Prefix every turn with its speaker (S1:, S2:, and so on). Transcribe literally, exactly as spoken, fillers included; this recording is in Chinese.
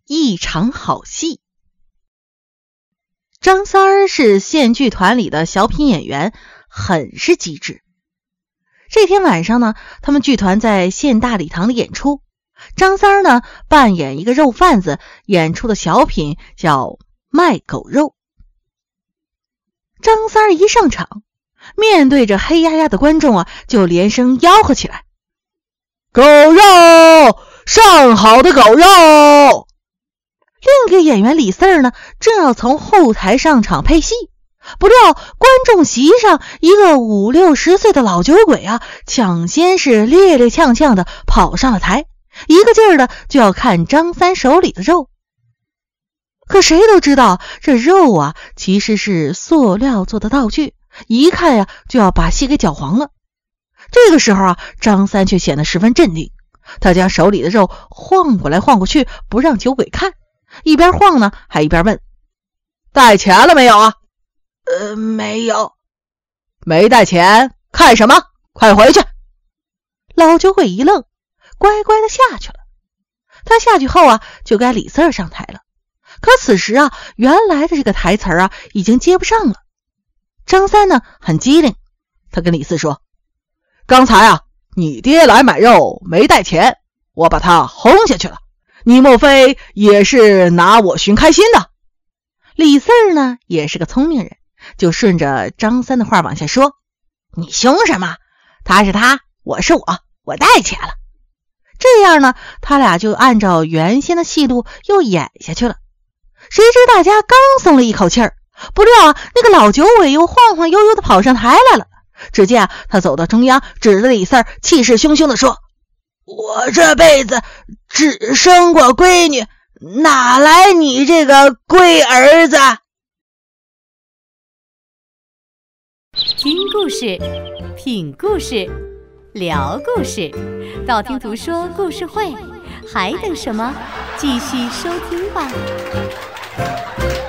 S1: 一场好戏。张三儿是县剧团里的小品演员，很是机智。这天晚上呢，他们剧团在县大礼堂里演出，张三儿呢扮演一个肉贩子，演出的小品叫卖狗肉。张三儿一上场，面对着黑压压的观众啊，就连声吆喝起来：狗肉，上好的狗肉！另一个演员李四儿呢，正要从后台上场配戏，不料观众席上一个五六十岁的老酒鬼啊，抢先是趔趔跄跄的跑上了台，一个劲儿的就要看张三手里的肉。可谁都知道这肉啊其实是塑料做的道具，一看呀就要把戏给搅黄了。这个时候啊，张三却显得十分镇定，他将手里的肉晃过来晃过去，不让酒鬼看，一边晃呢还一边问：带钱了没有啊？呃，没有。没带钱看什么？快回去！老酒鬼一愣，乖乖的下去了。他下去后啊，就该李四儿上台了。可此时啊，原来的这个台词啊已经接不上了。张三呢很机灵，他跟李四说：刚才啊你爹来买肉没带钱，我把他轰下去了，你莫非也是拿我寻开心的？李四儿呢也是个聪明人，就顺着张三的话往下说：你凶什么？他是他，我是我，我带钱了。这样呢，他俩就按照原先的戏路又演下去了。谁知大家刚松了一口气儿，不料啊，那个老酒鬼又晃晃悠悠的跑上台来了。只见啊，他走到中央，指着李四儿，气势汹汹地说：我这辈子只生过闺女，哪来你这个龟儿子？
S2: 听故事，品故事，聊故事，道听途说故事会，还等什么？继续收听吧。